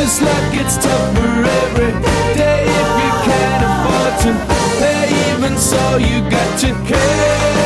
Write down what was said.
this luck, it's tougher every day if you can't afford to pay. Even so, you got to care.